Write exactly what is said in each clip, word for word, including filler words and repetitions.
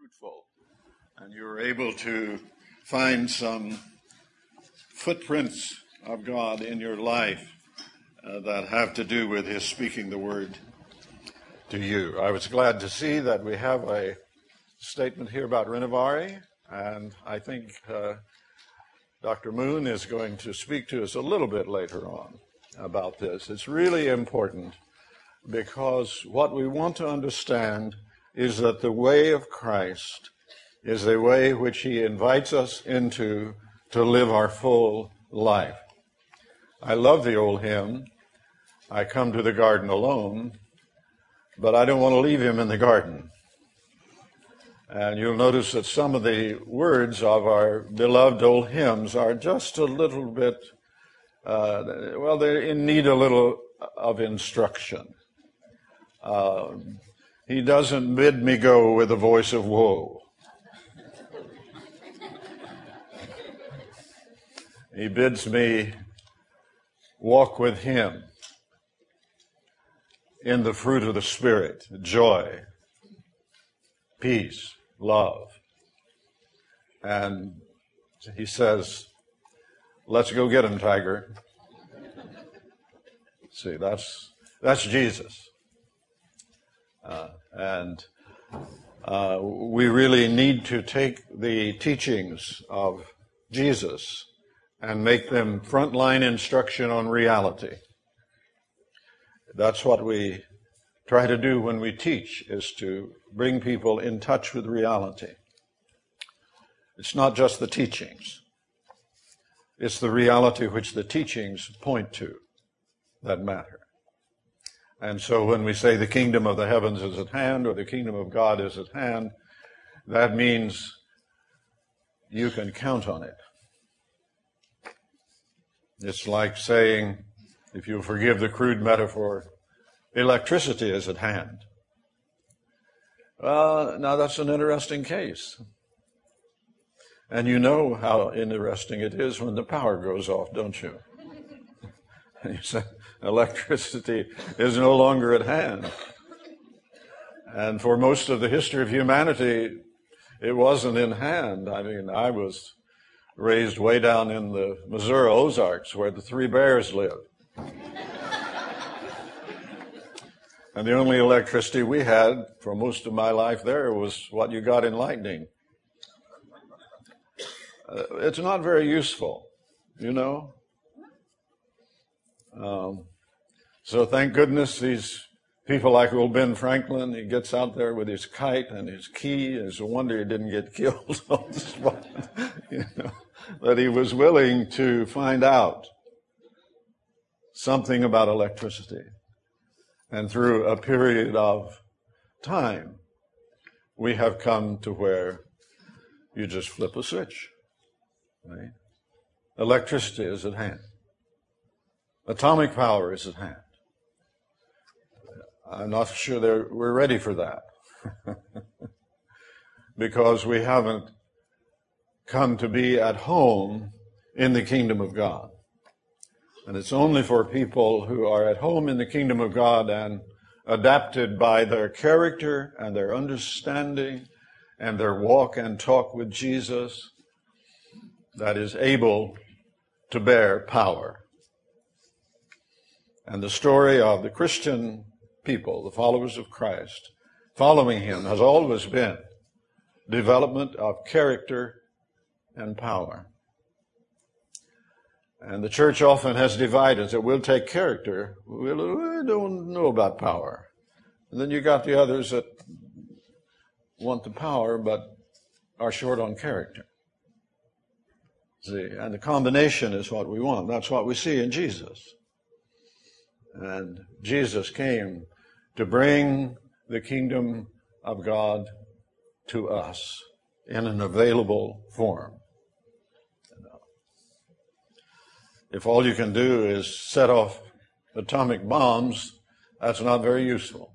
fruitful, and you were able to find some footprints of God in your life uh, that have to do with His speaking the word to you. I was glad to see that we have a statement here about Renovaré, and I think uh, Doctor Moon is going to speak to us a little bit later on about this. It's really important because what we want to understand is that the way of Christ is a way which He invites us into to live our full life. I love the old hymn, I come to the garden alone, but I don't want to leave Him in the garden. And you'll notice that some of the words of our beloved old hymns are just a little bit, uh, well, they're in need a little of instruction. Uh, he doesn't bid me go with a voice of woe. He bids me walk with Him in the fruit of the Spirit, joy, peace, love. And He says, let's go get him, tiger. See, that's that's Jesus. Uh, and uh, we really need to take the teachings of Jesus and make them frontline instruction on reality. That's what we try to do when we teach, is to bring people in touch with reality. It's not just the teachings. It's the reality which the teachings point to that matter. And so when we say the kingdom of the heavens is at hand, or the kingdom of God is at hand, that means you can count on it. It's like saying, if you forgive the crude metaphor, electricity is at hand. Well, now that's an interesting case. And you know how interesting it is when the power goes off, don't you? You say, electricity is no longer at hand. And for most of the history of humanity, it wasn't in hand. I mean, I was raised way down in the Missouri Ozarks where the Three Bears live. And the only electricity we had for most of my life there was what you got in lightning. Uh, it's not very useful, you know. Um, so thank goodness these people like old Ben Franklin, he gets out there with his kite and his key. It's a wonder he didn't get killed on the spot, you know, that he was willing to find out something about electricity. And through a period of time, we have come to where you just flip a switch. Right? Electricity is at hand. Atomic power is at hand. I'm not sure that we're ready for that because we haven't come to be at home in the kingdom of God. And it's only for people who are at home in the kingdom of God and adapted by their character and their understanding and their walk and talk with Jesus that is able to bear power. And the story of the Christian people, the followers of Christ, following Him has always been development of character and power. And the church often has divided, that we'll take character, we'll, we don't know about power. And then you got the others that want the power but are short on character. See, and the combination is what we want. That's what we see in Jesus. And Jesus came to bring the kingdom of God to us in an available form. If all you can do is set off atomic bombs, that's not very useful.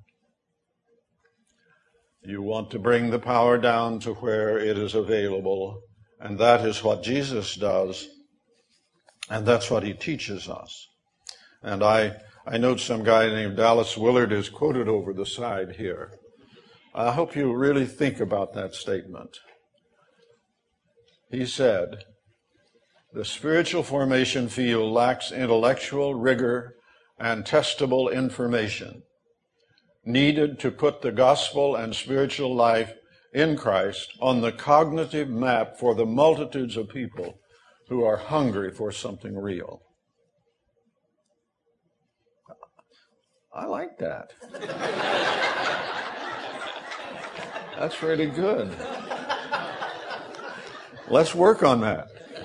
You want to bring the power down to where it is available, and that is what Jesus does, and that's what He teaches us. And I, I note some guy named Dallas Willard is quoted over the side here. I hope you really think about that statement. He said, the spiritual formation field lacks intellectual rigor and testable information needed to put the gospel and spiritual life in Christ on the cognitive map for the multitudes of people who are hungry for something real. I like that. That's really good. Let's work on that.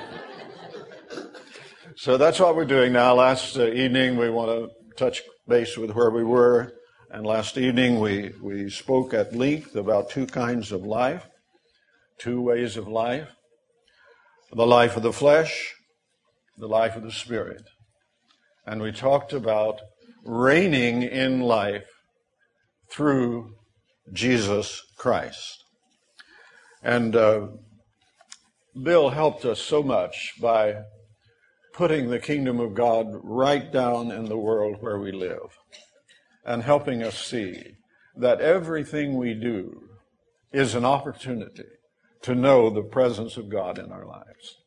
So that's what we're doing now. Last uh, evening we want to touch base with where we were. And last evening we, we spoke at length about two kinds of life, two ways of life. The life of the flesh, the life of the spirit. And we talked about reigning in life through Jesus Christ. And uh, Bill helped us so much by putting the kingdom of God right down in the world where we live and helping us see that everything we do is an opportunity to know the presence of God in our lives.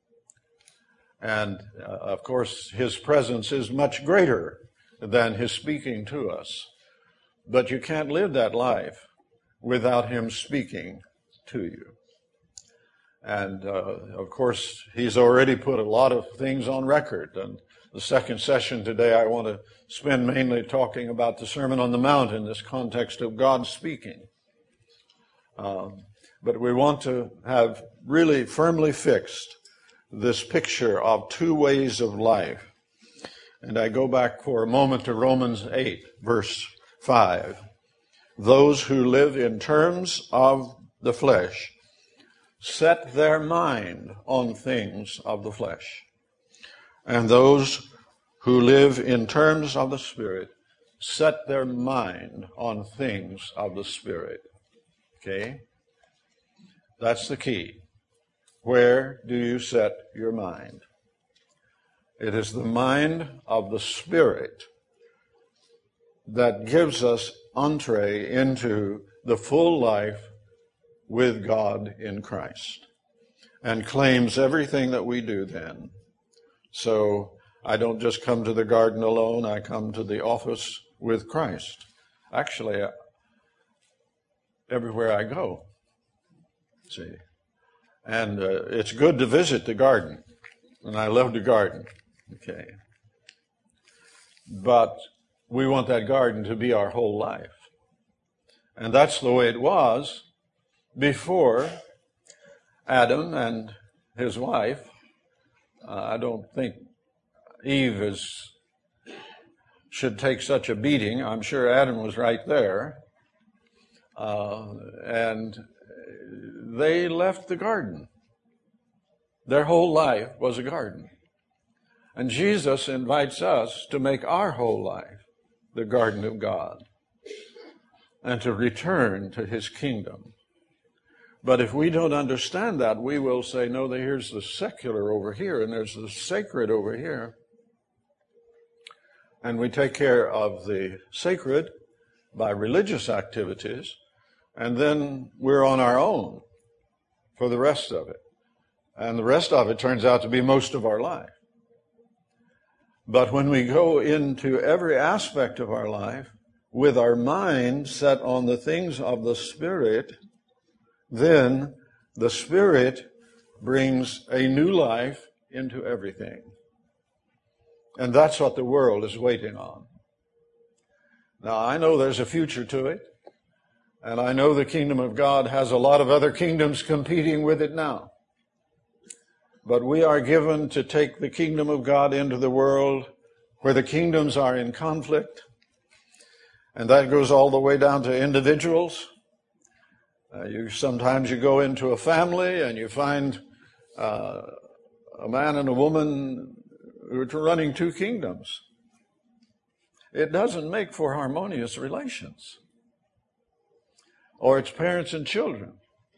And, uh, of course, his presence is much greater than his speaking to us. But you can't live that life without him speaking to you. And, uh, of course, he's already put a lot of things on record. And the second session today, I want to spend mainly talking about the Sermon on the Mount in this context of God speaking. Um, but we want to have really firmly fixed this picture of two ways of life. And I go back for a moment to Romans eight, verse five. Those who live in terms of the flesh set their mind on things of the flesh. And those who live in terms of the Spirit set their mind on things of the Spirit. Okay? That's the key. Where do you set your mind? It is the mind of the Spirit that gives us entree into the full life with God in Christ and claims everything that we do then. So I don't just come to the garden alone, I come to the office with Christ. Actually, everywhere I go. See? And uh, it's good to visit the garden, and I love the garden. Okay. But we want that garden to be our whole life. And that's the way it was before Adam and his wife. Uh, I don't think Eve is, should take such a beating. I'm sure Adam was right there. Uh, and they left the garden. Their whole life was a garden. And Jesus invites us to make our whole life the garden of God and to return to his kingdom. But if we don't understand that, we will say, no, here's the secular over here and there's the sacred over here. And we take care of the sacred by religious activities, and then we're on our own for the rest of it. And the rest of it turns out to be most of our life. But when we go into every aspect of our life with our mind set on the things of the Spirit, then the Spirit brings a new life into everything. And that's what the world is waiting on. Now, I know there's a future to it, and I know the kingdom of God has a lot of other kingdoms competing with it now. But we are given to take the kingdom of God into the world where the kingdoms are in conflict, and that goes all the way down to individuals. Uh, you sometimes you go into a family and you find uh, a man and a woman who are running two kingdoms. It doesn't make for harmonious relations. Or it's parents and children.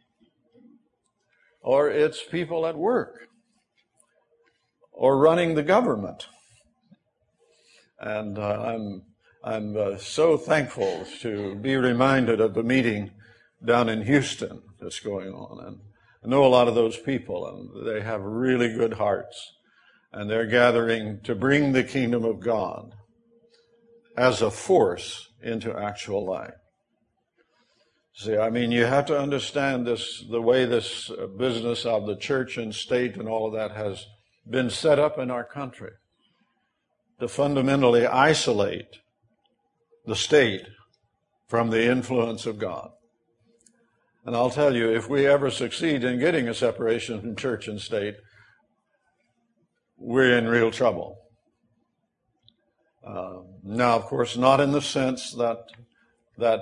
Or it's people at work. Or running the government. And uh, I'm I'm uh, so thankful to be reminded of the meeting down in Houston that's going on. And I know a lot of those people, and they have really good hearts. And they're gathering to bring the kingdom of God as a force into actual life. See, I mean, you have to understand this, the way this business of the church and state and all of that has been set up in our country to fundamentally isolate the state from the influence of God. And I'll tell you, if we ever succeed in getting a separation from church and state, we're in real trouble. Uh, now, of course, not in the sense that that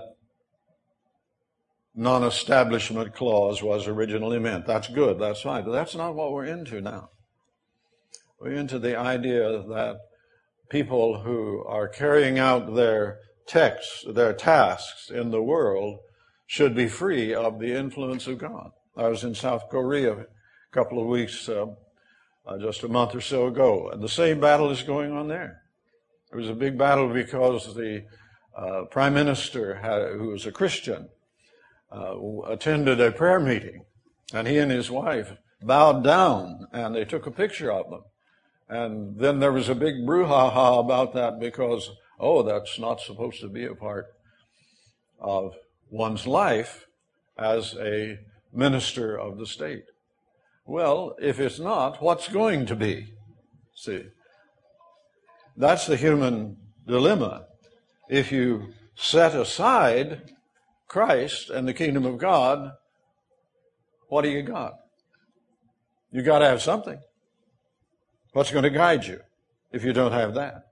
non-establishment clause was originally meant. That's good, that's fine, but that's not what we're into now. We're into the idea that people who are carrying out their texts, their tasks in the world should be free of the influence of God. I was in South Korea a couple of weeks, uh, uh, just a month or so ago, and the same battle is going on there. It was a big battle because the uh, prime minister, had, who was a Christian, uh, attended a prayer meeting, and he and his wife bowed down, and they took a picture of them. And then there was a big brouhaha about that because, oh, that's not supposed to be a part of one's life as a minister of the state. Well, if it's not, what's going to be? See, that's the human dilemma. If you set aside Christ and the kingdom of God, what do you got? You got to have something. What's going to guide you if you don't have that?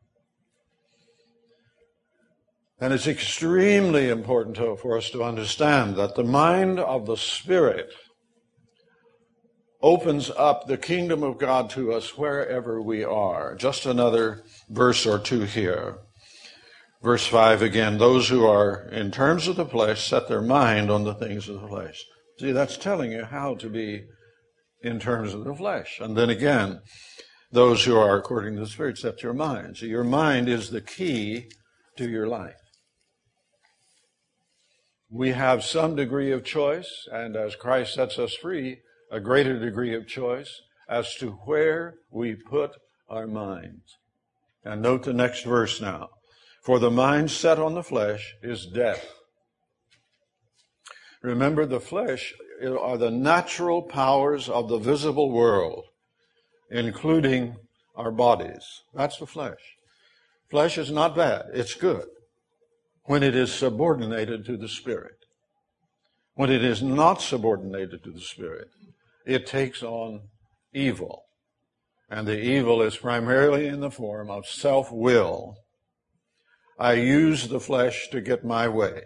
And it's extremely important to, for us to understand that the mind of the Spirit opens up the kingdom of God to us wherever we are. Just another verse or two here. Verse five again, those who are in terms of the flesh set their mind on the things of the flesh. See, that's telling you how to be in terms of the flesh. And then again, those who are according to the Spirit set your mind. So your mind is the key to your life. We have some degree of choice, and as Christ sets us free, a greater degree of choice as to where we put our minds. And note the next verse now. For the mind set on the flesh is death. Remember, the flesh are the natural powers of the visible world, including our bodies. That's the flesh. Flesh is not bad. It's good when it is subordinated to the Spirit. When it is not subordinated to the Spirit, it takes on evil. And the evil is primarily in the form of self-will. I use the flesh to get my way.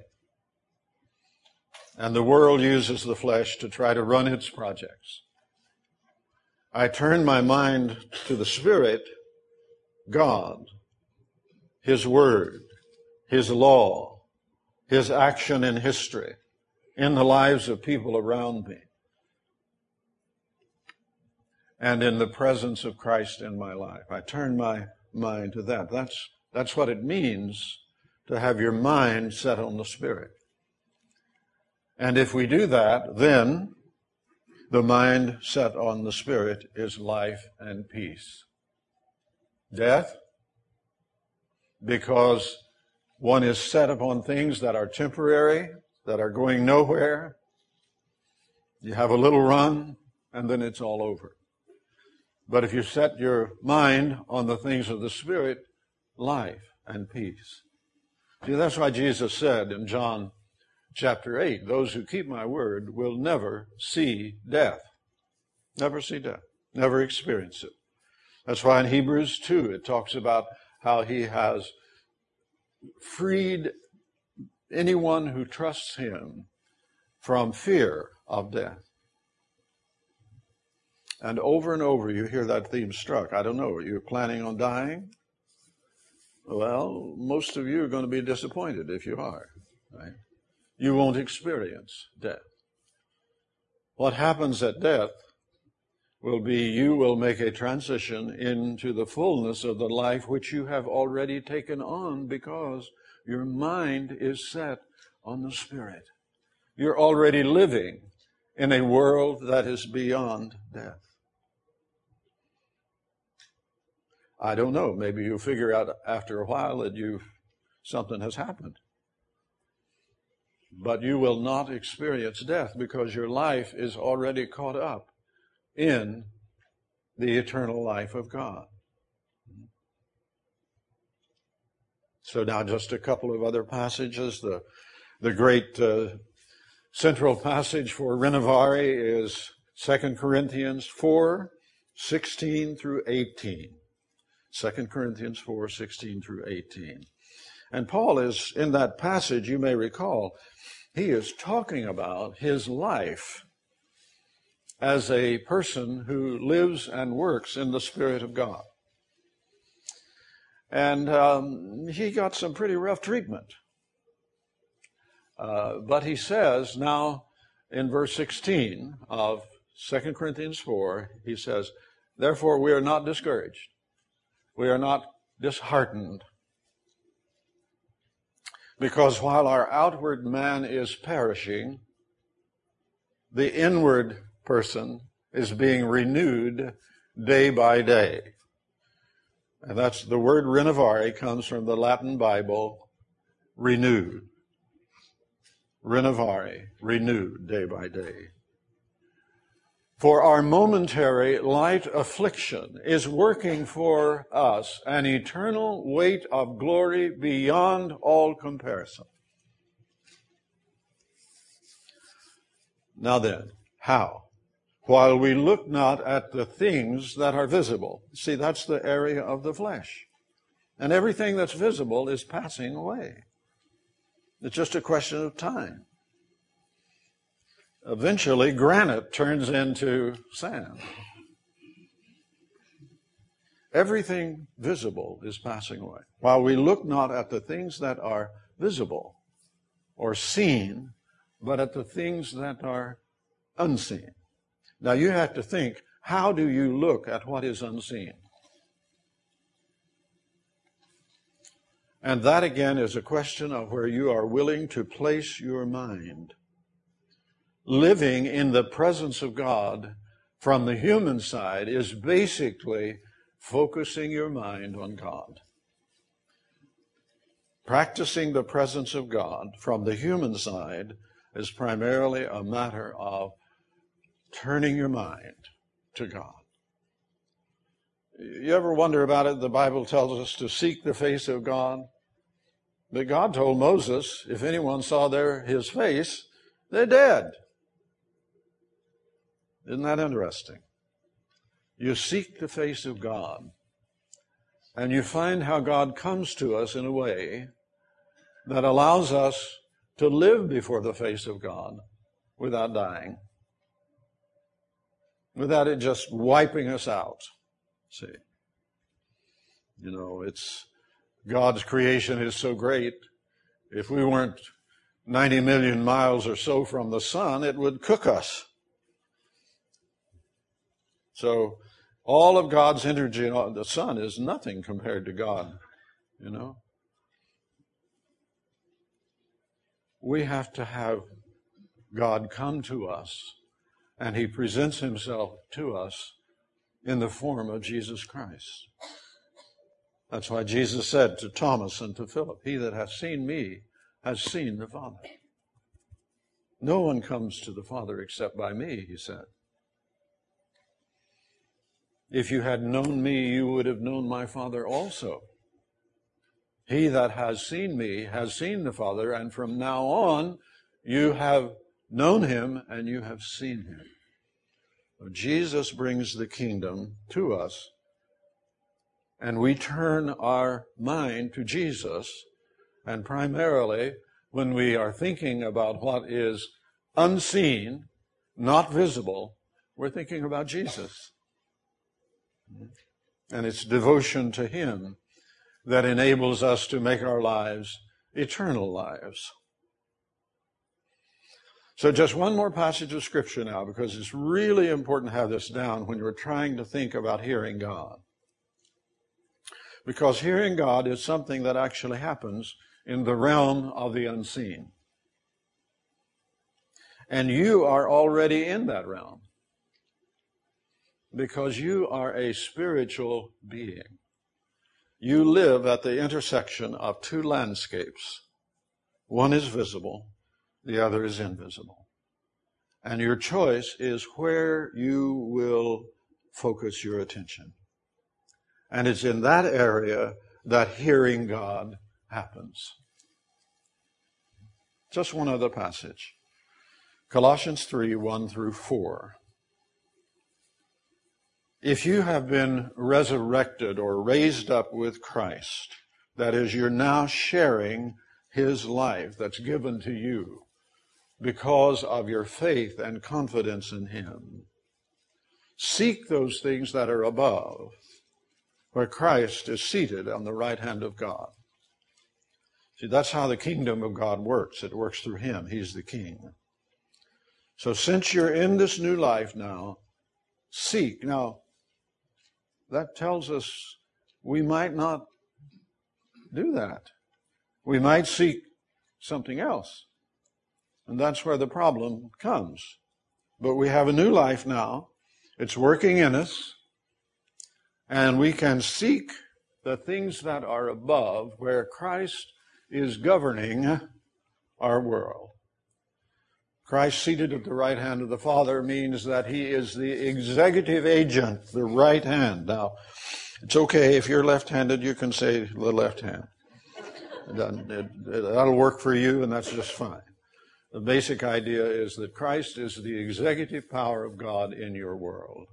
And the world uses the flesh to try to run its projects. I turn my mind to the Spirit, God, His Word, His law, His action in history, in the lives of people around me, and in the presence of Christ in my life. I turn my mind to that. That's, that's what it means to have your mind set on the Spirit. And if we do that, then the mind set on the Spirit is life and peace. Death, because one is set upon things that are temporary, that are going nowhere. You have a little run, and then it's all over. But if you set your mind on the things of the Spirit, life and peace. See, that's why Jesus said in John chapter eight, those who keep my word will never see death. Never see death. Never experience it. That's why in Hebrews two, it talks about how he has freed anyone who trusts him from fear of death. And over and over you hear that theme struck. I don't know, are you planning on dying? Well, most of you are going to be disappointed if you are, right? You won't experience death. What happens at death will be you will make a transition into the fullness of the life which you have already taken on because your mind is set on the Spirit. You're already living in a world that is beyond death. I don't know. Maybe you figure out after a while that you something has happened. But you will not experience death because your life is already caught up in the eternal life of God. So now just a couple of other passages. The, the great uh, central passage for Renovari is Second Corinthians four, sixteen through eighteen. Second Corinthians four, sixteen through eighteen. And Paul is, in that passage, you may recall, he is talking about his life as a person who lives and works in the Spirit of God. And um, he got some pretty rough treatment. Uh, but he says now in verse sixteen of Second Corinthians four, he says, therefore we are not discouraged. We are not disheartened. Because while our outward man is perishing, the inward person is being renewed day by day. And that's the word renovari comes from the Latin Bible, renewed. Renovari, renewed day by day. For our momentary light affliction is working for us an eternal weight of glory beyond all comparison. Now then, how? While we look not at the things that are visible. See, that's the area of the flesh. And everything that's visible is passing away. It's just a question of time. Eventually, granite turns into sand. Everything visible is passing away. While we look not at the things that are visible or seen, but at the things that are unseen. Now, you have to think, how do you look at what is unseen? And that, again, is a question of where you are willing to place your mind. Living in the presence of God from the human side is basically focusing your mind on God. Practicing the presence of God from the human side is primarily a matter of turning your mind to God. You ever wonder about it? The Bible tells us to seek the face of God. But God told Moses, if anyone saw there his face, they're dead. Isn't that interesting? You seek the face of God, and you find how God comes to us in a way that allows us to live before the face of God without dying, without it just wiping us out. See, you know, it's God's creation is so great. If we weren't ninety million miles or so from the sun, it would cook us. So all of God's energy on the sun is nothing compared to God, you know. We have to have God come to us, and he presents himself to us in the form of Jesus Christ. That's why Jesus said to Thomas and to Philip, he that hath seen me has seen the Father. No one comes to the Father except by me, he said. If you had known me, you would have known my Father also. He that has seen me has seen the Father, and from now on you have known him and you have seen him. So Jesus brings the kingdom to us, and we turn our mind to Jesus, and primarily when we are thinking about what is unseen, not visible, we're thinking about Jesus. And it's devotion to him that enables us to make our lives eternal lives. So just one more passage of Scripture now, because it's really important to have this down when you're trying to think about hearing God. Because hearing God is something that actually happens in the realm of the unseen. And you are already in that realm because you are a spiritual being. You live at the intersection of two landscapes. One is visible, the other is invisible. And your choice is where you will focus your attention. And it's in that area that hearing God happens. Just one other passage. Colossians three, one through four. If you have been resurrected or raised up with Christ, that is, you're now sharing his life that's given to you because of your faith and confidence in him. Seek those things that are above, where Christ is seated on the right hand of God. See, that's how the kingdom of God works. It works through him. He's the king. So since you're in this new life now, seek. Now, that tells us we might not do that. We might seek something else. And that's where the problem comes. But we have a new life now. It's working in us. And we can seek the things that are above, where Christ is governing our world. Christ seated at the right hand of the Father means that he is the executive agent, the right hand. Now, it's okay if you're left-handed, you can say the left hand. It, it, it, that'll work for you, and that's just fine. The basic idea is that Christ is the executive power of God in your world.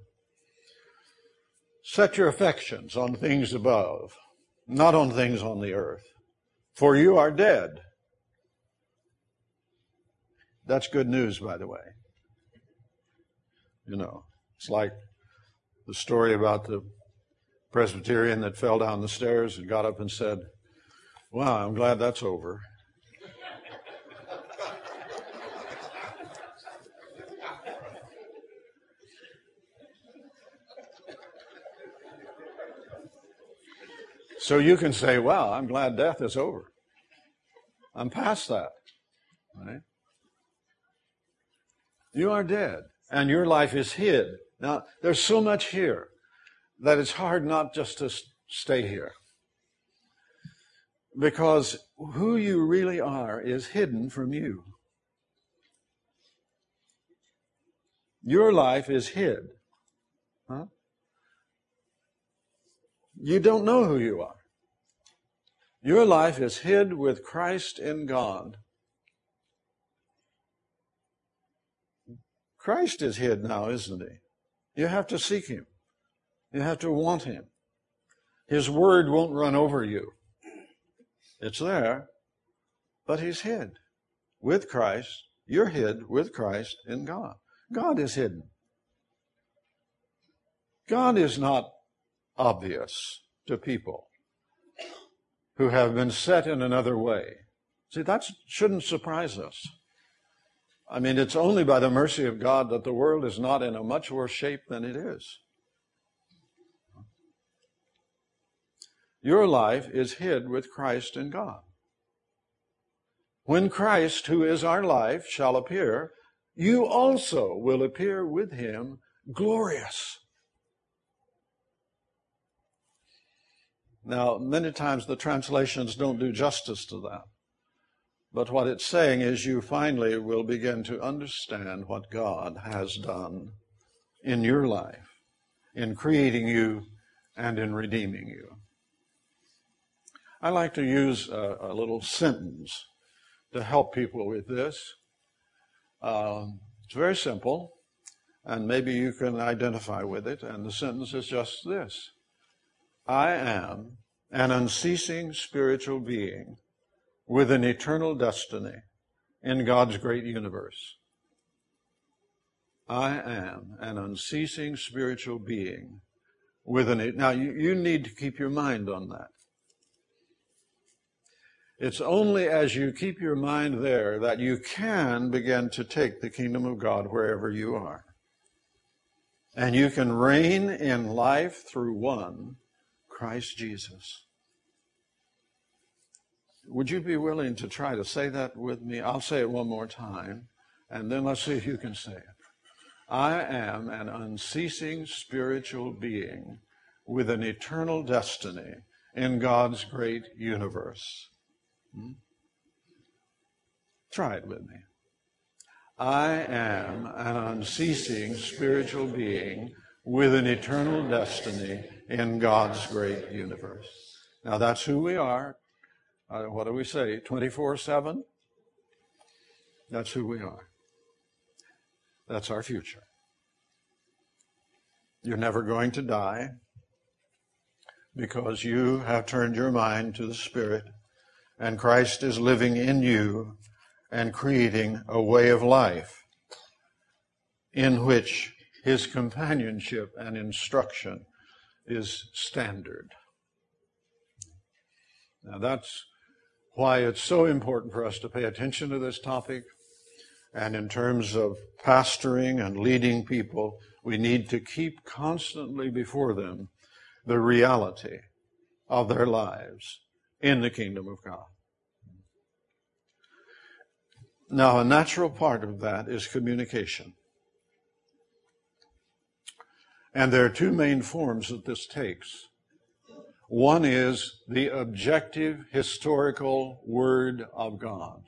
Set your affections on things above, not on things on the earth, for you are dead. That's good news, by the way. You know, it's like the story about the Presbyterian that fell down the stairs and got up and said, "Wow, I'm glad that's over." So you can say, "Wow, I'm glad death is over. I'm past that." Right? You are dead, and your life is hid. Now, there's so much here that it's hard not just to stay here. Because who you really are is hidden from you. Your life is hid. Huh? You don't know who you are. Your life is hid with Christ in God. Christ is hid now, isn't he? You have to seek him. You have to want him. His word won't run over you. It's there, but he's hid with Christ. You're hid with Christ in God. God is hidden. God is not obvious to people who have been set in another way. See, that shouldn't surprise us. I mean, it's only by the mercy of God that the world is not in a much worse shape than it is. Your life is hid with Christ in God. When Christ, who is our life, shall appear, you also will appear with him glorious. Now, many times the translations don't do justice to that. But what it's saying is you finally will begin to understand what God has done in your life, in creating you and in redeeming you. I like to use a, a little sentence to help people with this. Um, it's very simple, and maybe you can identify with it, and the sentence is just this. I am an unceasing spiritual being with an eternal destiny in God's great universe. I am an unceasing spiritual being with an... Now, you, you need to keep your mind on that. It's only as you keep your mind there that you can begin to take the kingdom of God wherever you are. And you can reign in life through one, Christ Jesus. Would you be willing to try to say that with me? I'll say it one more time, And then let's see if you can say it. I am an unceasing spiritual being with an eternal destiny in God's great universe. Hmm? Try it with me. I am an unceasing spiritual being with an eternal destiny in God's great universe. Now that's who we are. Uh, what do we say? twenty-four seven? That's who we are. That's our future. You're never going to die because you have turned your mind to the Spirit and Christ is living in you and creating a way of life in which His companionship and instruction is standard. Now that's why it's so important for us to pay attention to this topic. And in terms of pastoring and leading people, we need to keep constantly before them the reality of their lives in the kingdom of God. Now, a natural part of that is communication. And there are two main forms that this takes. One is the objective historical Word of God.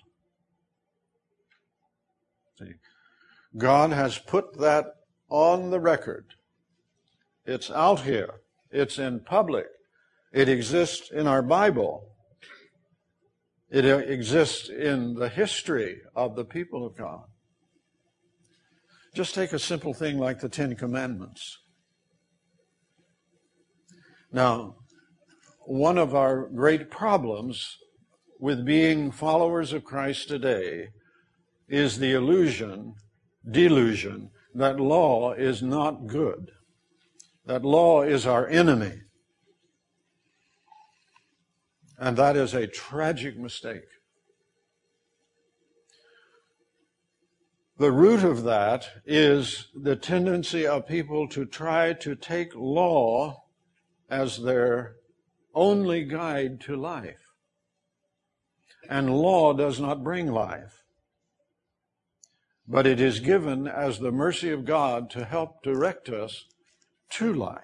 See, God has put that on the record. It's out here. It's in public. It exists in our Bible. It exists in the history of the people of God. Just take a simple thing like the Ten Commandments. Now, one of our great problems with being followers of Christ today is the illusion, delusion, that law is not good. That law is our enemy. And that is a tragic mistake. The root of that is the tendency of people to try to take law as their only guide to life. And law does not bring life. But it is given as the mercy of God to help direct us to life.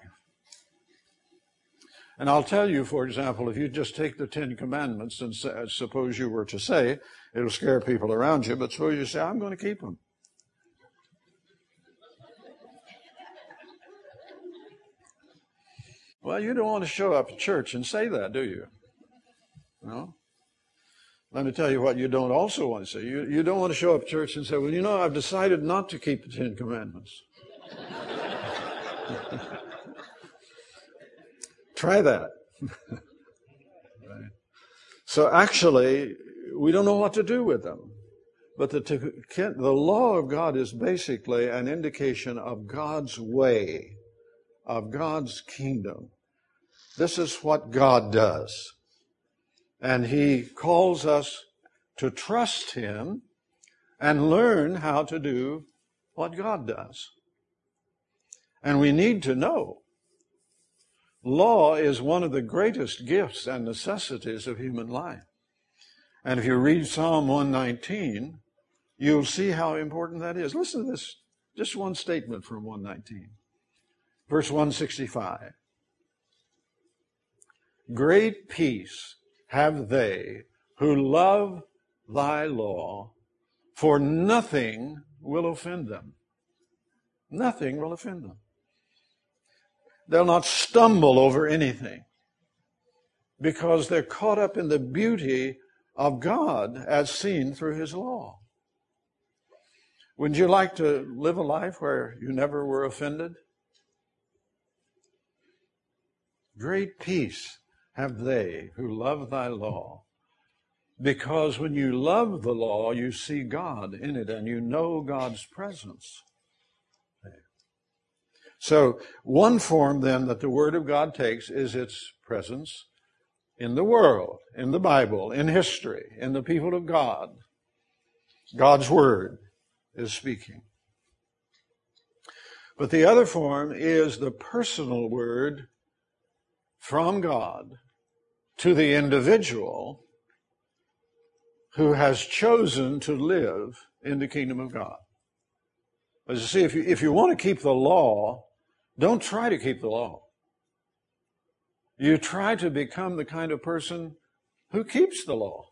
And I'll tell you, for example, if you just take the Ten Commandments and say, suppose you were to say, it'll scare people around you, but suppose you say, I'm going to keep them. Well, you don't want to show up at church and say that, do you? No? Let me tell you what you don't also want to say. You, you don't want to show up at church and say, well, you know, I've decided not to keep the Ten Commandments. Try that. Right. So actually, we don't know what to do with them. But the, the law of God is basically an indication of God's way, of God's kingdom. This is what God does. And He calls us to trust Him and learn how to do what God does. And we need to know. Law is one of the greatest gifts and necessities of human life. And if you read Psalm one nineteen, you'll see how important that is. Listen to this, just one statement from one nineteen. Verse one sixty-five. Great peace have they who love thy law, for nothing will offend them. Nothing will offend them. They'll not stumble over anything because they're caught up in the beauty of God as seen through His law. Wouldn't you like to live a life where you never were offended? Great peace have they who love thy law, because when you love the law, you see God in it and you know God's presence. So one form then that the Word of God takes is its presence in the world, in the Bible, in history, in the people of God. God's Word is speaking. But the other form is the personal Word from God to the individual who has chosen to live in the kingdom of God. But you see, if you, if you want to keep the law, don't try to keep the law. You try to become the kind of person who keeps the law.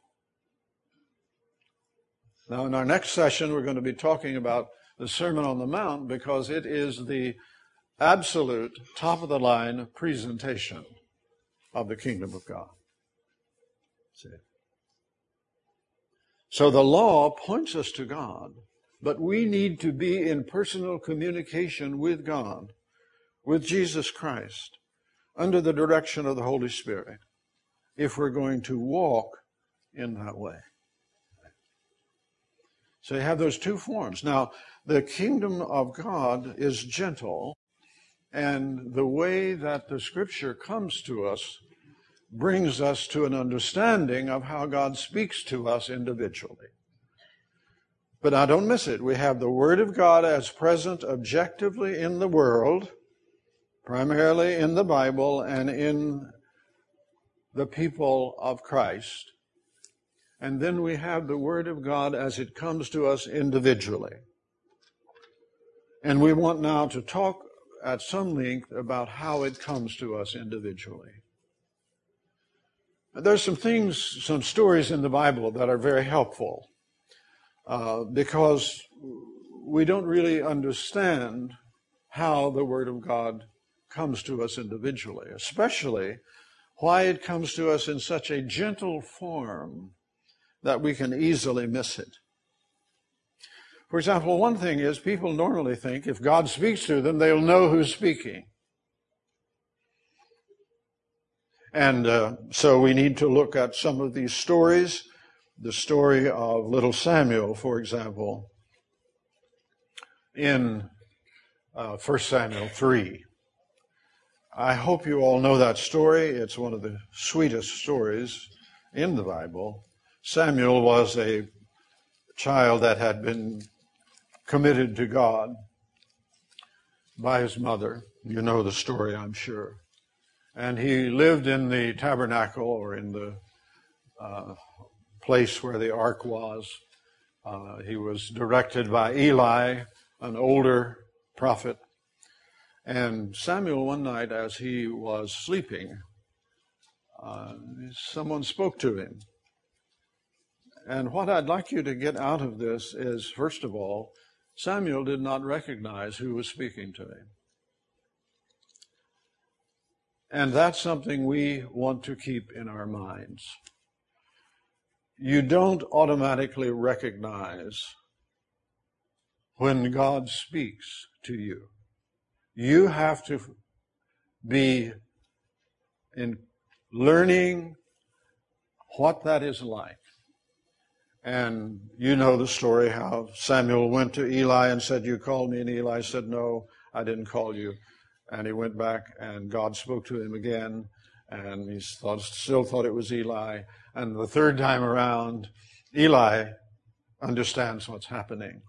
Now, in our next session, we're going to be talking about the Sermon on the Mount because it is the absolute top-of-the-line presentation of the kingdom of God. See? So the law points us to God, but we need to be in personal communication with God, with Jesus Christ, under the direction of the Holy Spirit, if we're going to walk in that way. So you have those two forms. Now, the kingdom of God is gentle, and the way that the Scripture comes to us brings us to an understanding of how God speaks to us individually. But now don't miss it. We have the Word of God as present objectively in the world, primarily in the Bible and in the people of Christ. And then we have the Word of God as it comes to us individually. And we want now to talk at some length about how it comes to us individually. There's some things, some stories in the Bible that are very helpful uh, because we don't really understand how the Word of God comes to us individually, especially why it comes to us in such a gentle form that we can easily miss it. For example, one thing is people normally think if God speaks to them, they'll know who's speaking. And uh, so we need to look at some of these stories. The story of little Samuel, for example, in uh, First Samuel three. I hope you all know that story. It's one of the sweetest stories in the Bible. Samuel was a child that had been committed to God by his mother. You know the story, I'm sure. And he lived in the tabernacle or in the uh, place where the ark was. Uh, he was directed by Eli, an older prophet. And Samuel, one night as he was sleeping, uh, someone spoke to him. And what I'd like you to get out of this is, first of all, Samuel did not recognize who was speaking to him. And that's something we want to keep in our minds. You don't automatically recognize when God speaks to you. You have to be in learning what that is like. And you know the story how Samuel went to Eli and said, "You called me," and Eli said, "No, I didn't call you." And he went back and God spoke to him again, and he thought, still thought it was Eli. And the third time around, Eli understands what's happening.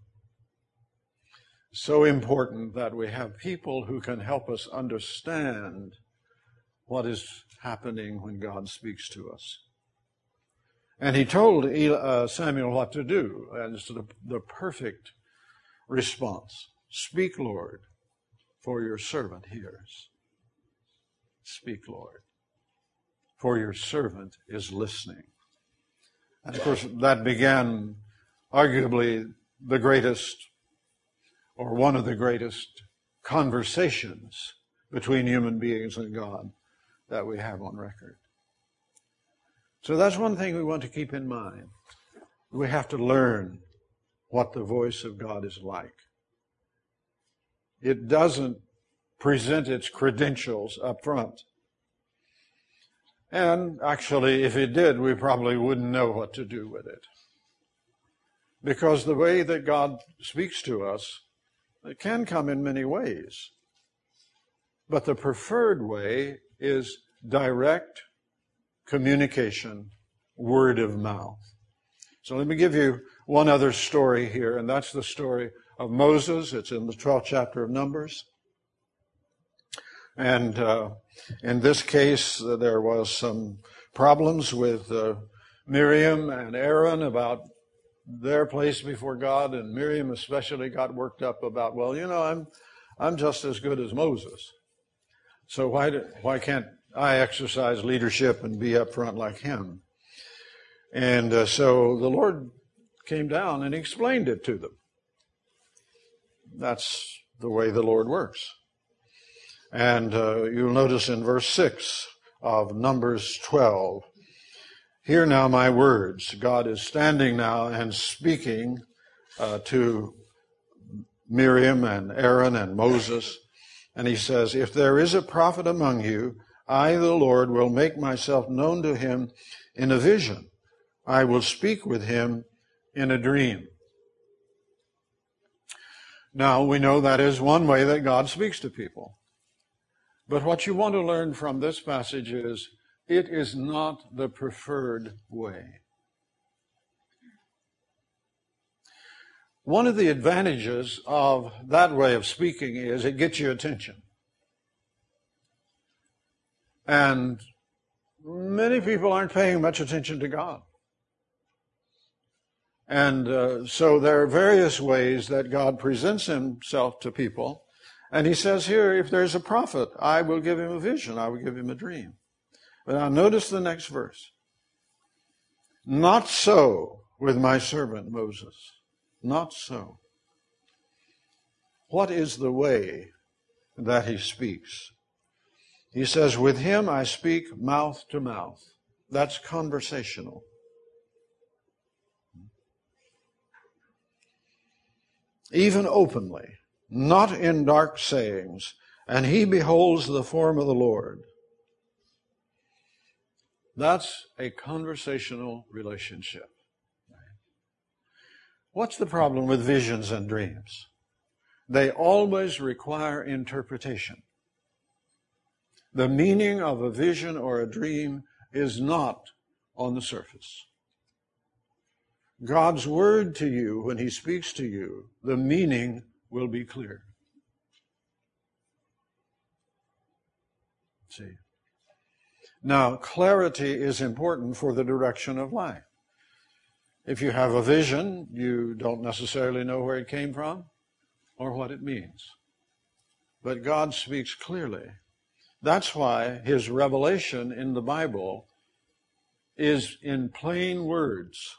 So important that we have people who can help us understand what is happening when God speaks to us. And he told uh, Samuel what to do, and it's the, the perfect response. "Speak, Lord, for your servant hears." Speak, Lord, for your servant is listening. And of course, that began arguably the greatest, or one of the greatest, conversations between human beings and God that we have on record. So that's one thing we want to keep in mind. We have to learn what the voice of God is like. It doesn't present its credentials up front. And actually, if it did, we probably wouldn't know what to do with it. Because the way that God speaks to us, it can come in many ways. But the preferred way is direct communication, word of mouth. So let me give you one other story here, and that's the story of Moses. It's in the twelfth chapter of Numbers. And uh, in this case, uh, there was some problems with uh, Miriam and Aaron about their place before God, and Miriam especially got worked up about, well, you know, I'm I'm just as good as Moses. So why do, why can't I exercise leadership and be up front like him? And uh, so the Lord came down and explained it to them. That's the way the Lord works. And uh, you'll notice in verse six of Numbers twelve, hear now my words. God is standing now and speaking uh, to Miriam and Aaron and Moses. And he says, if there is a prophet among you, I, the Lord, will make myself known to him in a vision. I will speak with him in a dream. Now, we know that is one way that God speaks to people. But what you want to learn from this passage is, it is not the preferred way. One of the advantages of that way of speaking is it gets your attention. And many people aren't paying much attention to God. And uh, so there are various ways that God presents himself to people. And he says here, if there's a prophet, I will give him a vision, I will give him a dream. But now notice the next verse. Not so with my servant Moses. Not so. What is the way that he speaks? He says, with him I speak mouth to mouth. That's conversational. Even openly, not in dark sayings, and he beholds the form of the Lord. That's a conversational relationship. What's the problem with visions and dreams? They always require interpretation. The meaning of a vision or a dream is not on the surface. God's word to you, when he speaks to you, the meaning will be clear. See? Now, clarity is important for the direction of life. If you have a vision, you don't necessarily know where it came from or what it means. But God speaks clearly. That's why his revelation in the Bible is in plain words,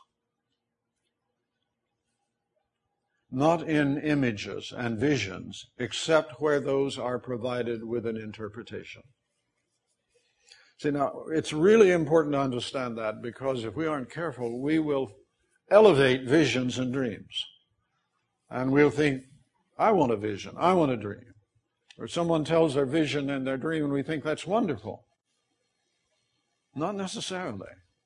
not in images and visions, except where those are provided with an interpretation. See, now, it's really important to understand that, because if we aren't careful, we will elevate visions and dreams. And we'll think, I want a vision, I want a dream. Or someone tells their vision and their dream, and we think that's wonderful. Not necessarily.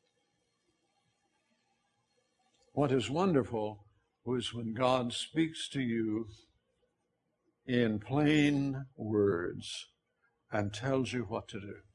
What is wonderful is when God speaks to you in plain words and tells you what to do.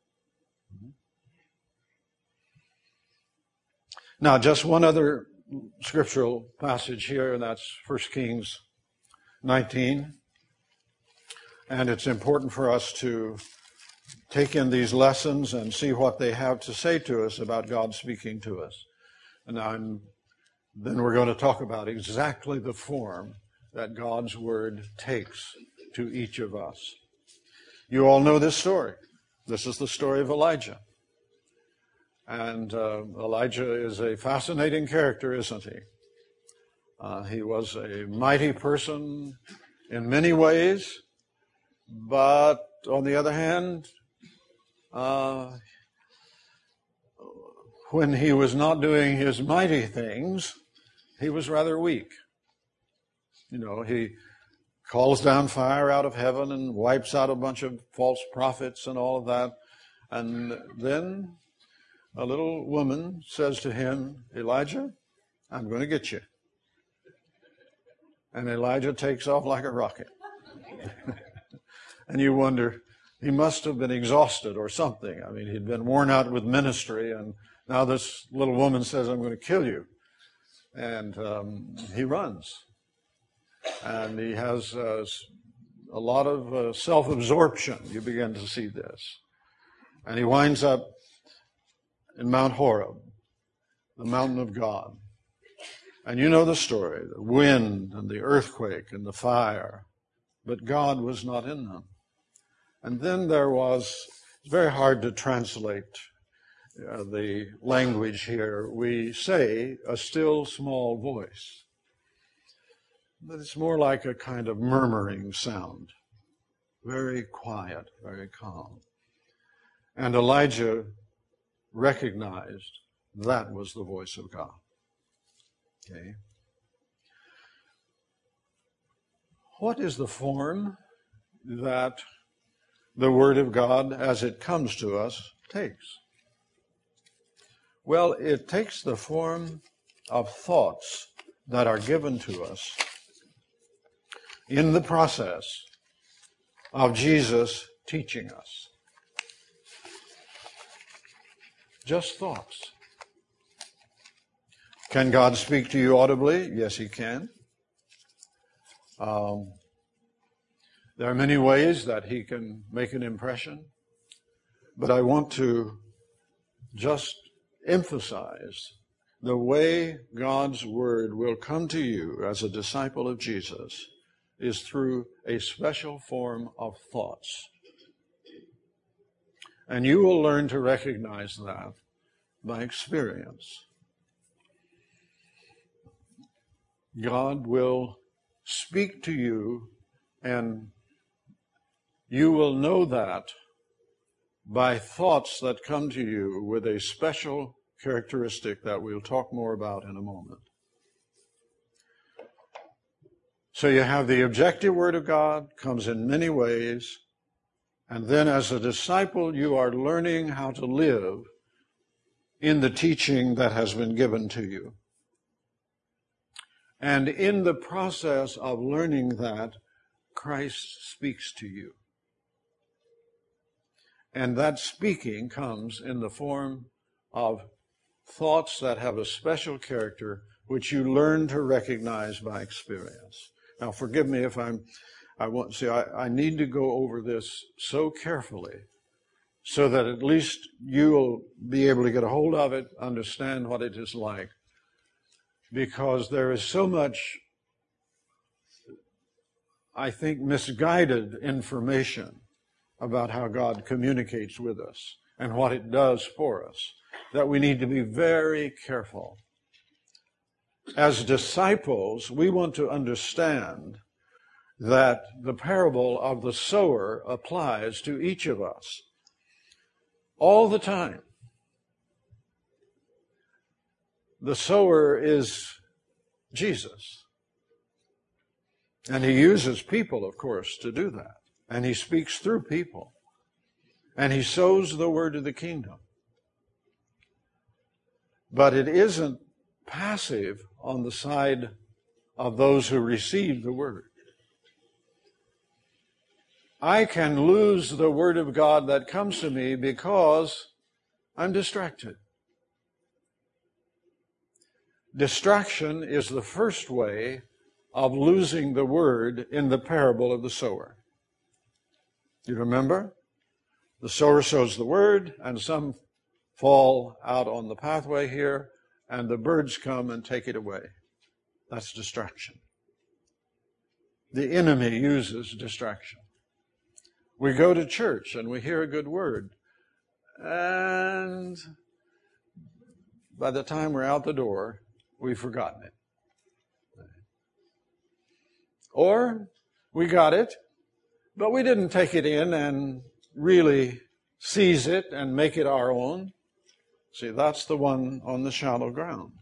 Now, just one other scriptural passage here, and that's First Kings nineteen. And it's important for us to take in these lessons and see what they have to say to us about God speaking to us. And I'm, then we're going to talk about exactly the form that God's word takes to each of us. You all know this story. This is the story of Elijah. And uh, Elijah is a fascinating character, isn't he? Uh, he was a mighty person in many ways, but on the other hand, uh, when he was not doing his mighty things, he was rather weak. You know, he calls down fire out of heaven and wipes out a bunch of false prophets and all of that. And then a little woman says to him, Elijah, I'm going to get you. And Elijah takes off like a rocket. And you wonder, he must have been exhausted or something. I mean, he'd been worn out with ministry, and now this little woman says, I'm going to kill you. And um, he runs. And he has uh, a lot of uh, self-absorption. You begin to see this. And he winds up in Mount Horeb, the mountain of God. And you know the story, the wind and the earthquake and the fire, but God was not in them. And then there was, it's very hard to translate uh, the language here. We say a still small voice, but it's more like a kind of murmuring sound, very quiet, very calm. And Elijah recognized that was the voice of God. Okay. What is the form that the Word of God, as it comes to us, takes? Well, it takes the form of thoughts that are given to us in the process of Jesus teaching us. Just thoughts. Can God speak to you audibly? Yes, He can. Um, there are many ways that He can make an impression, but I want to just emphasize the way God's Word will come to you as a disciple of Jesus is through a special form of thoughts. And you will learn to recognize that by experience. God will speak to you, and you will know that by thoughts that come to you with a special characteristic that we'll talk more about in a moment. So you have the objective Word of God, comes in many ways, and then as a disciple you are learning how to live in the teaching that has been given to you. And in the process of learning that, Christ speaks to you. And that speaking comes in the form of thoughts that have a special character, which you learn to recognize by experience. Now, forgive me if I'm, I want, see, I, I need to go over this so carefully so that at least you will be able to get a hold of it, understand what it is like. Because there is so much, I think, misguided information about how God communicates with us and what it does for us, that we need to be very careful. As disciples, we want to understand that the parable of the sower applies to each of us all the time. The sower is Jesus. And He uses people, of course, to do that. And He speaks through people. And He sows the word of the kingdom. But it isn't passive on the side of those who receive the word. I can lose the word of God that comes to me because I'm distracted. Distraction is the first way of losing the word in the parable of the sower. You remember? The sower sows the word, and some fall out on the pathway here, and the birds come and take it away. That's distraction. The enemy uses distraction. We go to church and we hear a good word, and by the time we're out the door, we've forgotten it. Or we got it, but we didn't take it in and really seize it and make it our own. See, that's the one on the shallow ground.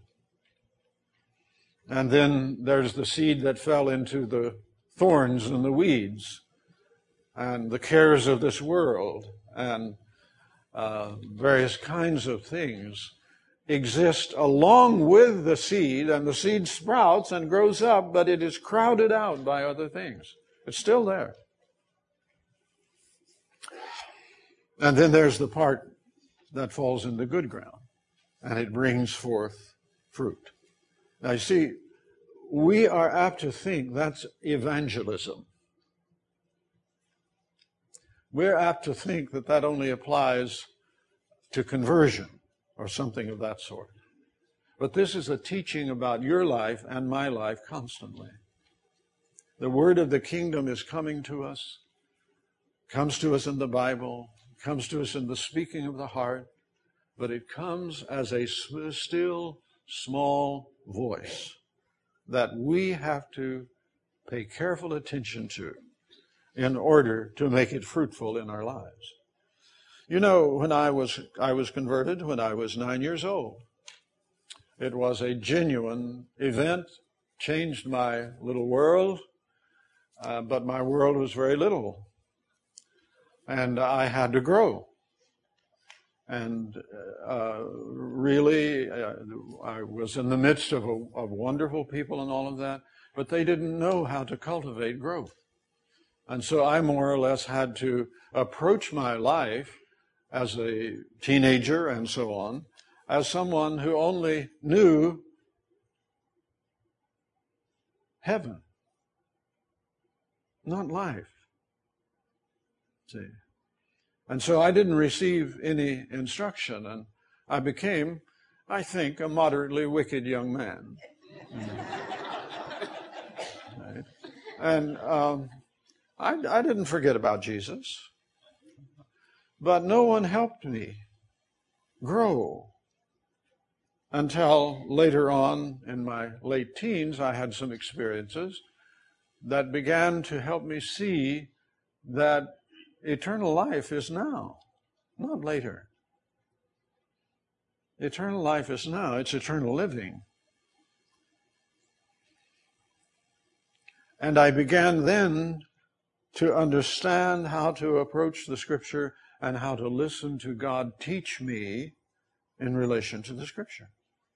And then there's the seed that fell into the thorns and the weeds and the cares of this world and uh, various kinds of things exist along with the seed, and the seed sprouts and grows up, but it is crowded out by other things. It's still there. And then there's the part that falls in the good ground, and it brings forth fruit. Now, you see, we are apt to think that's evangelism. We're apt to think that that only applies to conversion or something of that sort. But this is a teaching about your life and my life constantly. The word of the kingdom is coming to us, comes to us in the Bible, comes to us in the speaking of the heart, but it comes as a still, small voice that we have to pay careful attention to in order to make it fruitful in our lives. You know, when I was I was converted when I was nine years old. It was a genuine event, changed my little world, uh, but my world was very little. And I had to grow. And uh, really, uh, I was in the midst of, a, of wonderful people and all of that, but they didn't know how to cultivate growth. And so I more or less had to approach my life as a teenager and so on, as someone who only knew heaven, not life. See? And so I didn't receive any instruction, and I became, I think, a moderately wicked young man. Right? And um, I, I didn't forget about Jesus, but no one helped me grow. Until later on, in my late teens, I had some experiences that began to help me see that eternal life is now, not later. Eternal life is now. It's eternal living. And I began then to understand how to approach the Scripture and how to listen to God teach me in relation to the Scripture.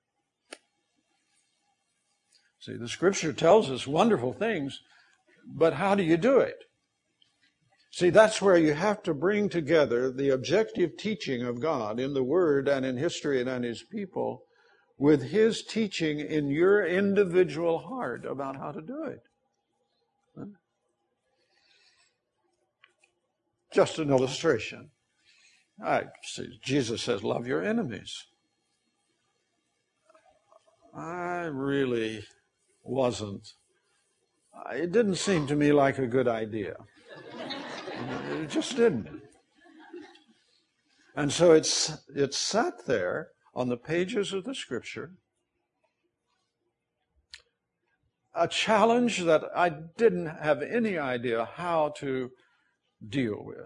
See, the Scripture tells us wonderful things, but how do you do it? See, that's where you have to bring together the objective teaching of God in the Word and in history and in His people with His teaching in your individual heart about how to do it. Huh? Just an illustration. I see, Jesus says, love your enemies. I really wasn't. It didn't seem to me like a good idea. It just didn't. And so it's it sat there on the pages of the Scripture, a challenge that I didn't have any idea how to deal with.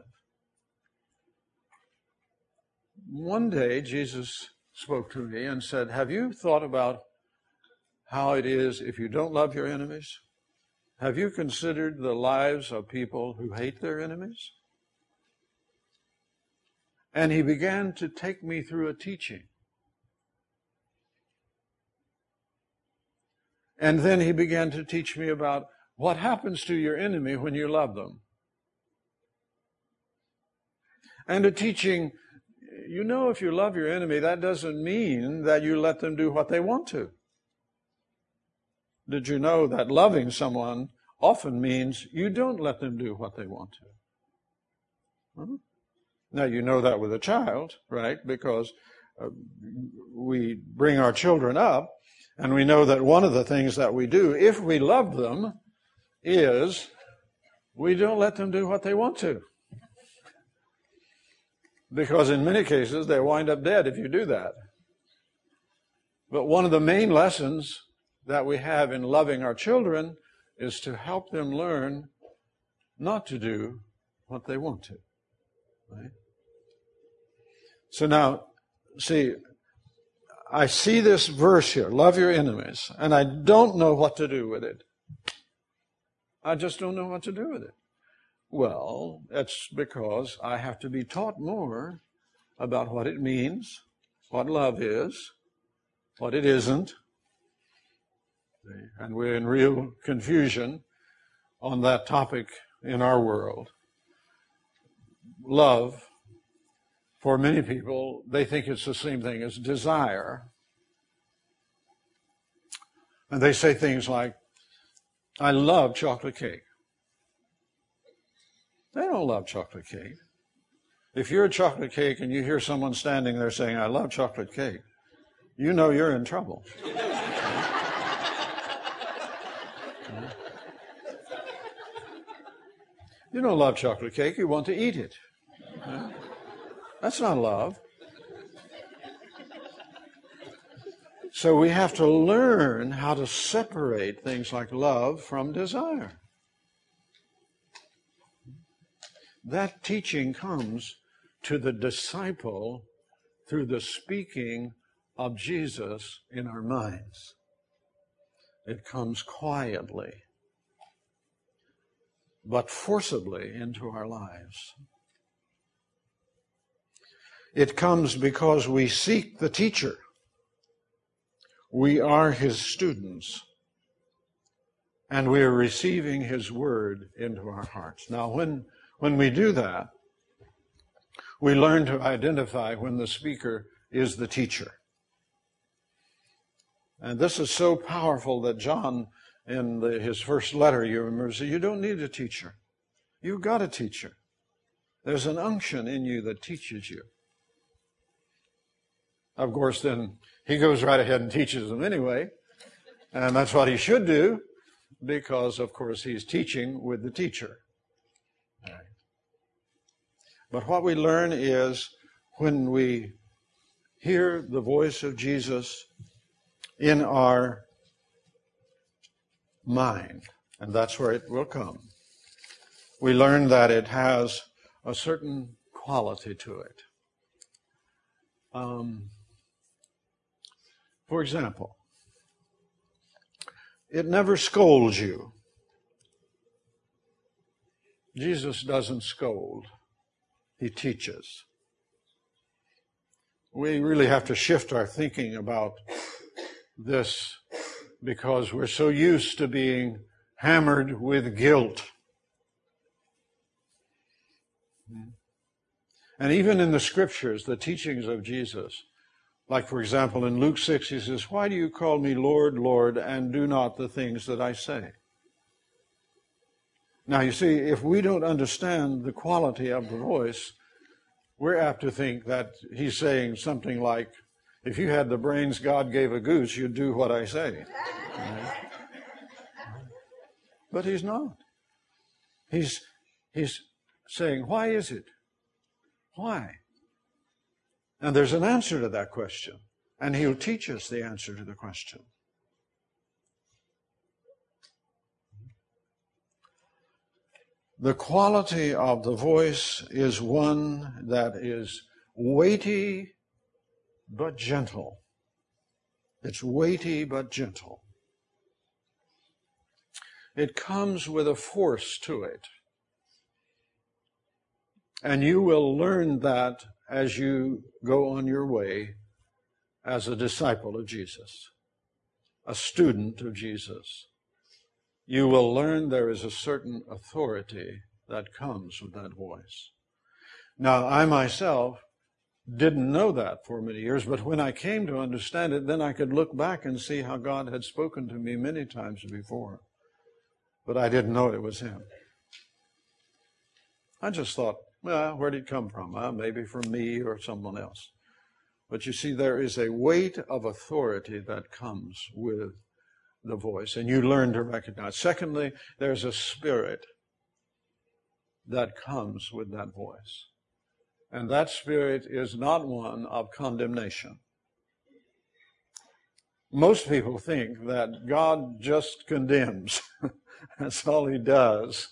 One day, Jesus spoke to me and said, have you thought about how it is if you don't love your enemies? Have you considered the lives of people who hate their enemies? And he began to take me through a teaching. And then he began to teach me about what happens to your enemy when you love them. And a teaching, you know, if you love your enemy, that doesn't mean that you let them do what they want to. Did you know that loving someone often means you don't let them do what they want to? Hmm? Now, you know that with a child, right? Because uh, we bring our children up, and we know that one of the things that we do, if we love them, is we don't let them do what they want to. Because in many cases, they wind up dead if you do that. But one of the main lessons that we have in loving our children is to help them learn not to do what they want to. Right? So now, see, I see this verse here, love your enemies, and I don't know what to do with it. I just don't know what to do with it. Well, it's because I have to be taught more about what it means, what love is, what it isn't. And we're in real confusion on that topic in our world. Love, for many people, they think it's the same thing as desire. And they say things like, I love chocolate cake. They don't love chocolate cake. If you're a chocolate cake and you hear someone standing there saying, I love chocolate cake, you know you're in trouble. You don't love chocolate cake, you want to eat it. That's not love. So we have to learn how to separate things like love from desire. That teaching comes to the disciple through the speaking of Jesus in our minds. It comes quietly, but forcibly into our lives. It comes because we seek the teacher. We are his students, and we are receiving his word into our hearts. Now, when, when we do that, we learn to identify when the speaker is the teacher. And this is so powerful that John, in the, his first letter, you remember, said, you don't need a teacher. You've got a teacher. There's an unction in you that teaches you. Of course, then he goes right ahead and teaches them anyway. And that's what he should do, because, of course, he's teaching with the teacher. But what we learn is when we hear the voice of Jesus in our mind, and that's where it will come, we learn that it has a certain quality to it. Um, for example, it never scolds you. Jesus doesn't scold. He teaches. We really have to shift our thinking about this because we're so used to being hammered with guilt. And even in the scriptures, the teachings of Jesus, like for example in Luke six, he says, why do you call me Lord, Lord, and do not the things that I say? Now you see, if we don't understand the quality of the voice, we're apt to think that he's saying something like, if you had the brains God gave a goose, you'd do what I say. Right? But he's not. He's, he's saying, why is it? Why? And there's an answer to that question. And he'll teach us the answer to the question. The quality of the voice is one that is weighty but gentle. It's weighty but gentle. It comes with a force to it. And you will learn that as you go on your way as a disciple of Jesus, a student of Jesus. You will learn there is a certain authority that comes with that voice. Now, I myself didn't know that for many years, but when I came to understand it, then I could look back and see how God had spoken to me many times before. But I didn't know it was him. I just thought, well, where did it come from? Uh, maybe from me or someone else. But you see, there is a weight of authority that comes with the voice, and you learn to recognize. Secondly, there's a spirit that comes with that voice. And that spirit is not one of condemnation. Most people think that God just condemns. That's all he does.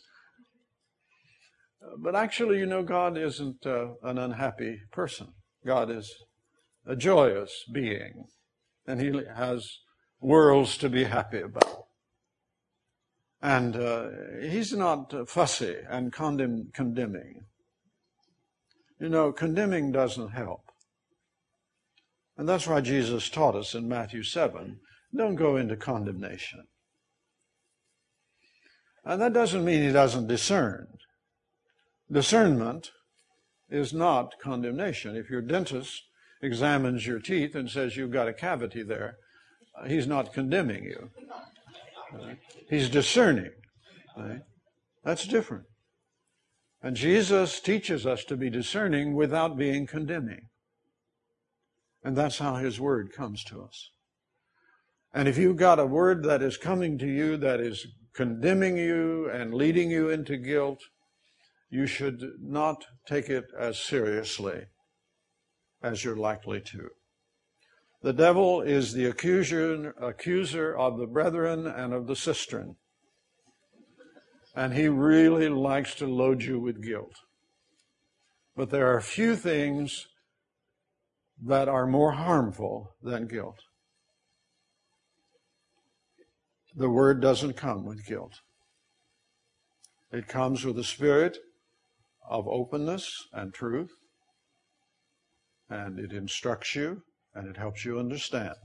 But actually, you know, God isn't uh, an unhappy person. God is a joyous being, and he has worlds to be happy about. And uh, he's not uh, fussy and condemn, condemning. You know, condemning doesn't help. And that's why Jesus taught us in Matthew seven, don't go into condemnation. And that doesn't mean he doesn't discern. Discernment is not condemnation. If your dentist examines your teeth and says you've got a cavity there, uh, he's not condemning you. Right? He's discerning. Right? That's different. And Jesus teaches us to be discerning without being condemning. And that's how His Word comes to us. And if you've got a word that is coming to you that is condemning you and leading you into guilt, you should not take it as seriously as you're likely to. The devil is the accuser, accuser of the brethren and of the sistren. And he really likes to load you with guilt. But there are few things that are more harmful than guilt. The Word doesn't come with guilt. It comes with a spirit of openness and truth, and it instructs you, and it helps you understand.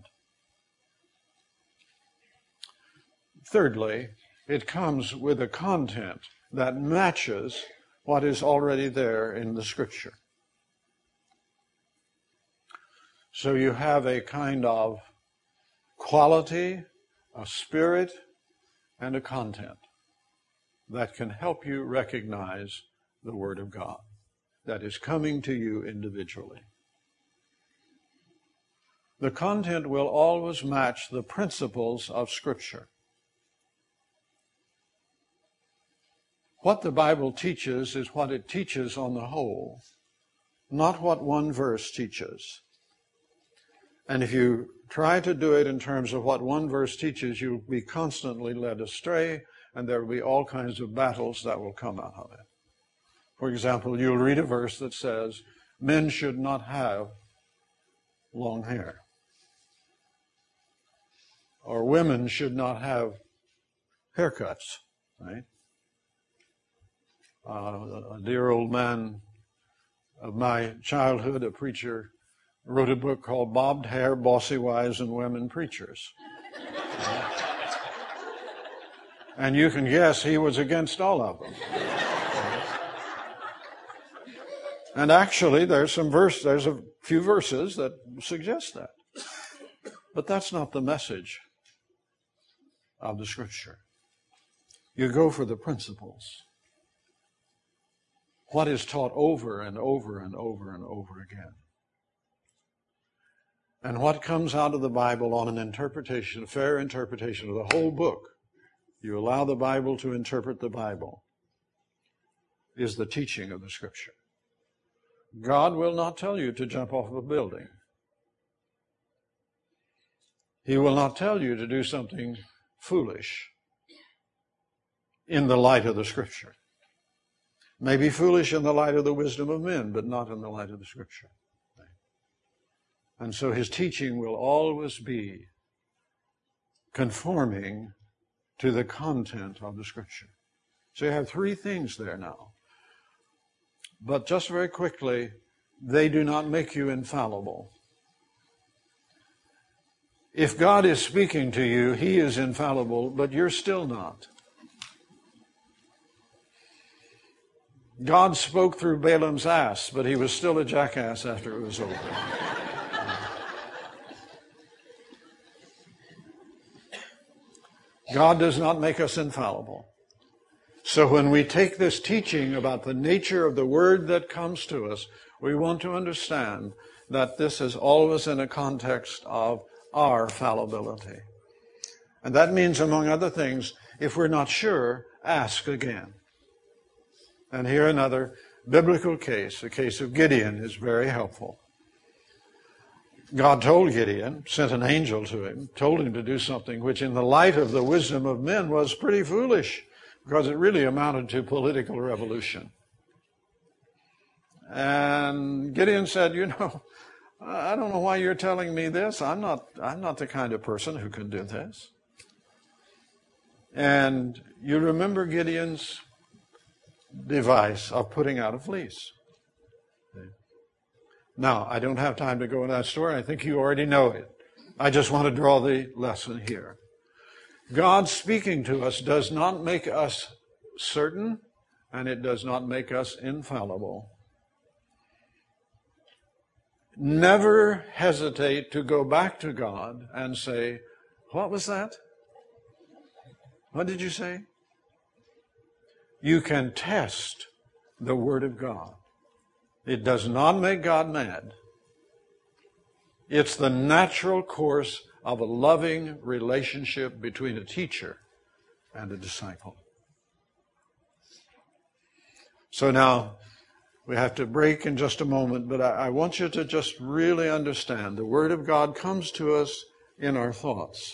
Thirdly, it comes with a content that matches what is already there in the Scripture. So you have a kind of quality, a spirit, and a content that can help you recognize the Word of God that is coming to you individually. The content will always match the principles of Scripture. What the Bible teaches is what it teaches on the whole, not what one verse teaches. And if you try to do it in terms of what one verse teaches, you'll be constantly led astray, and there will be all kinds of battles that will come out of it. For example, you'll read a verse that says, men should not have long hair. Or women should not have haircuts, right? Uh, a dear old man of my childhood, a preacher, wrote a book called Bobbed Hair, Bossy Wives, and Women Preachers. And you can guess he was against all of them. And actually, there's some verse, there's a few verses that suggest that. But that's not the message of the Scripture. You go for the principles. What is taught over and over and over and over again. And what comes out of the Bible on an interpretation, a fair interpretation of the whole book, you allow the Bible to interpret the Bible, is the teaching of the Scripture. God will not tell you to jump off of a building. He will not tell you to do something foolish in the light of the Scripture. May be foolish in the light of the wisdom of men, but not in the light of the Scripture. And so his teaching will always be conforming to the content of the Scripture. So you have three things there now. But just very quickly, they do not make you infallible. If God is speaking to you, he is infallible, but you're still not. God spoke through Balaam's ass, but he was still a jackass after it was over. God does not make us infallible. So when we take this teaching about the nature of the Word that comes to us, we want to understand that this is always in a context of our fallibility. And that means, among other things, if we're not sure, ask again. And here another biblical case, the case of Gideon, is very helpful. God told Gideon, sent an angel to him, told him to do something which in the light of the wisdom of men was pretty foolish, because it really amounted to political revolution. And Gideon said, you know, I don't know why you're telling me this. I'm not, I'm not the kind of person who can do this. And you remember Gideon's device of putting out a fleece. Now, I don't have time to go into that story. I think you already know it. I just want to draw the lesson here. God speaking to us does not make us certain, and it does not make us infallible. Never hesitate to go back to God and say, what was that? What did you say? You can test the Word of God. It does not make God mad. It's the natural course of a loving relationship between a teacher and a disciple. So now, we have to break in just a moment, but I, I want you to just really understand the Word of God comes to us in our thoughts.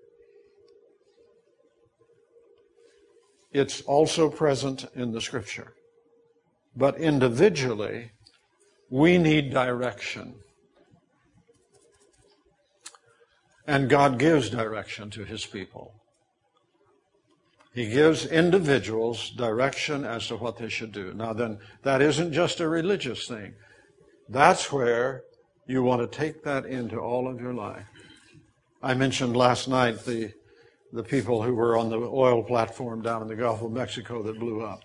It's also present in the Scripture. But individually, we need direction. And God gives direction to His people. He gives individuals direction as to what they should do. Now then, that isn't just a religious thing. That's where you want to take that into all of your life. I mentioned last night the, the people who were on the oil platform down in the Gulf of Mexico that blew up.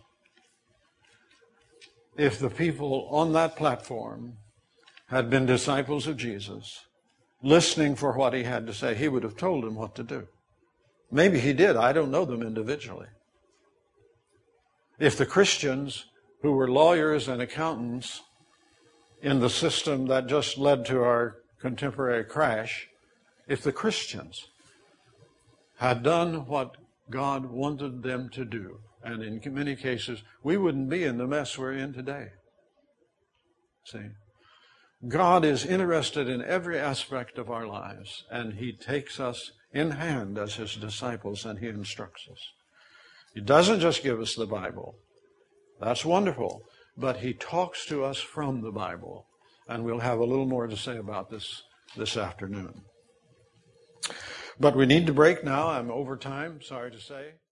If the people on that platform had been disciples of Jesus, listening for what He had to say, He would have told them what to do. Maybe He did. I don't know them individually. If the Christians who were lawyers and accountants in the system that just led to our contemporary crash, if the Christians had done what God wanted them to do, and in many cases, we wouldn't be in the mess we're in today. See? God is interested in every aspect of our lives, and He takes us in hand as His disciples, and He instructs us. He doesn't just give us the Bible. That's wonderful. But He talks to us from the Bible. And we'll have a little more to say about this this afternoon. But we need to break now. I'm over time, sorry to say.